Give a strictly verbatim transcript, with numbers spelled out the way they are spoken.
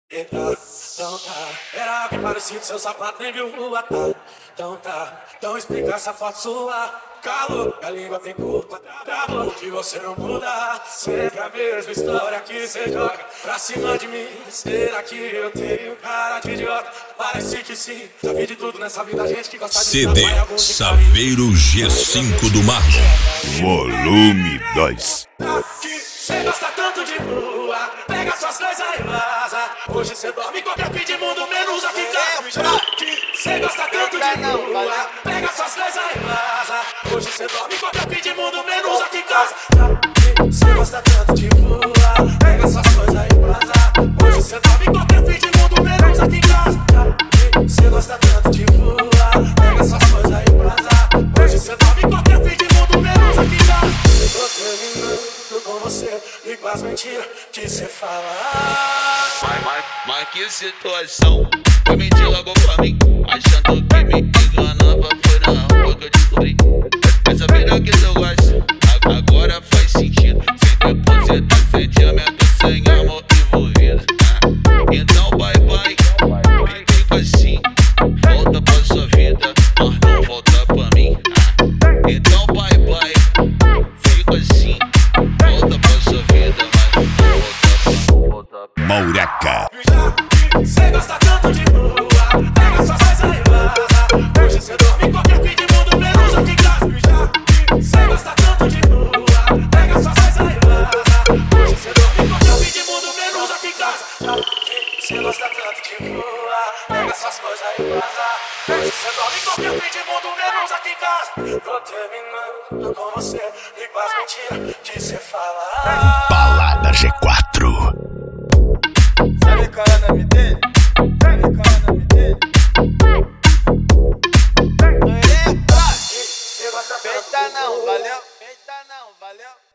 Então tá, era bem parecido, seu sapato nem viu rua, tá? Então tá, então explica essa foto sua. Calor, a língua tem culpa, travou que você não muda. Sempre a mesma história que você joga pra cima de mim. Será que eu tenho cara de idiota? Parece que sim, já vi de tudo nessa vida, gente que gosta de C D Saveiro G cinco do Marlon, volume dois. Cê gosta tanto de rua, pega suas coisas e vaza. Hoje cê dorme em qualquer fim de mundo, menos aqui em casa. Cê gosta tanto de rua, pega suas coisas e vaza. Hoje cê dorme em qualquer fim de mundo, menos aqui em casa. Cê gosta tanto de rua, pega suas coisas e vaza. Hoje cê dorme em qualquer fim de mundo, menos aqui em casa. Cê gosta tanto de rua, pega suas coisas e vaza. Hoje cê dorme em qualquer fim de mundo, menos aqui em casa. Tô terminando com você e com as mentiras que cê fala. Mas, mas, mas que situação, foi mentir logo pra mim, achando que me enganava. Foi na rua que eu descobri essa vida que eu gosto, agora faz sentido. Sem depositar sentimento, sem amor envolvido. Então bye bye, fica assim, volta pra sua vida, mas não volta pra mim. Então bye bye, fica assim, volta pra sua vida, mas não volta pra mim. Mauraca. Cê gosta tanto de rua, pega suas coisas e vaza. Hoje cê dorme em qualquer fim de mundo, menos aqui em casa. Cê gosta tanto de rua, pega suas coisas e vaza. Hoje cê dorme em qualquer fim de mundo, menos aqui em casa. Cê gosta tanto de rua, pega suas coisas e vaza. Hoje cê dorme em qualquer fim de mundo, menos aqui em casa. Tô terminando com você e com as mentiras que cê fala. Balada G quatro. Sabe qual é o nome dele? Sabe qual é o nome dele? Peita não, valeu? Peita não, valeu?